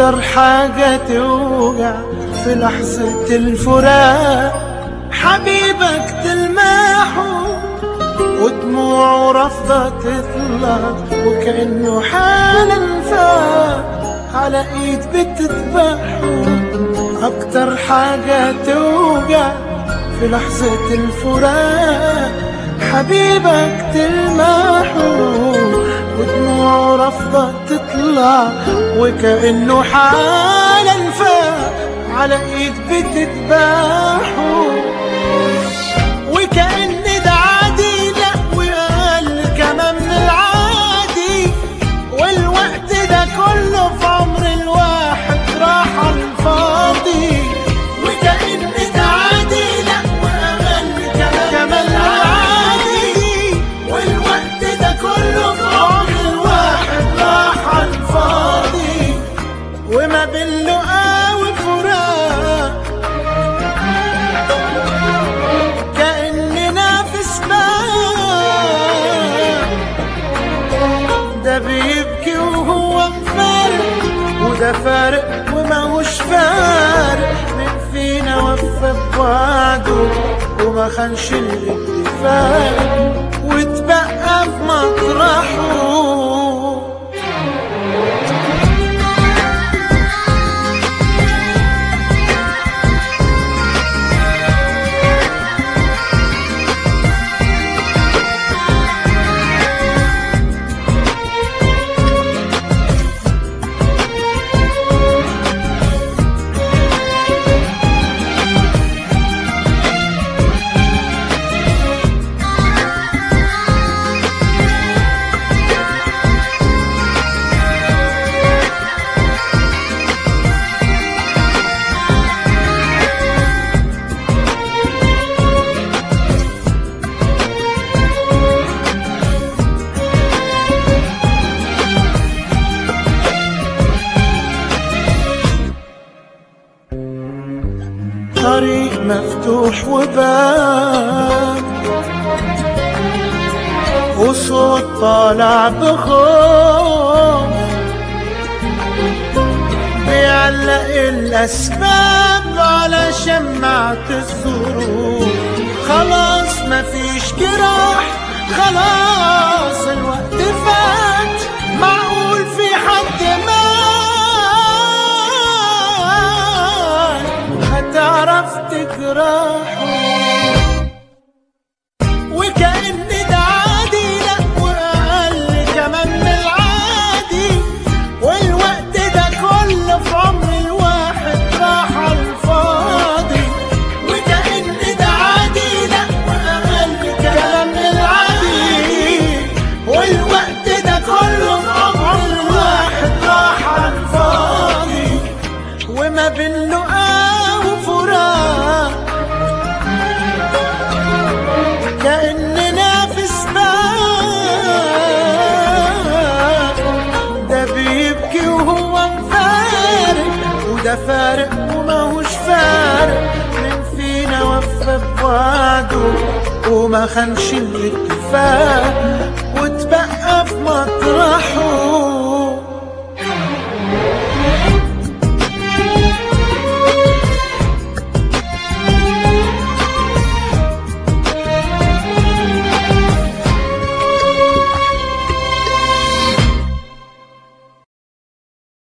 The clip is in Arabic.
أكتر حاجة توجع في لحظة الفراق حبيبك تلمحه ودموعه رافضة تطلع وكأنه حالا فاق على ايد بتذبحه. أكتر حاجة توجع في لحظة الفراق حبيبك تلمحه ودموعه رافضة تطلع وكأنه حالا فاق على ايد بتذبحه. وكأن ده عادي لا وقال كمان من العادي والوقت ده كله في عمر الواحد راح على الفاضي. وكأن ده عادي لا وقال كمان من العادي والوقت ده كله في عمر الواحد راح على الفاضي. وما بين لقا وفراق كأننا في سباق ده بيبكي وهو مفارق وده فارق وماهوش فارق. مين فينا وفى بوعده وما خانش الاتفاق واتبقى في مطرحه. طريق مفتوح وباب وصوت طالع بخوف بيعلق الأسباب على شمعة الظروف. خلاص مفيش جراح خلاص الوقت فات معقول في حد تعرف تجرحه. وكأن ده عادي لا وأقل كمان من العادي والوقت ده كله في عمر الواحد راح على الفاضي. وكأن ده عادي لا وأقل كمان من العادي والوقت ده كله في عمر الواحد راح على الفاضي. وما بين لقا كأننا في سباق ده بيبكي وهو مفارق وده فارق وماهوش فارق. مين فينا وفى بوعده وما خانش الاتفاق واتبقى في مطرحه.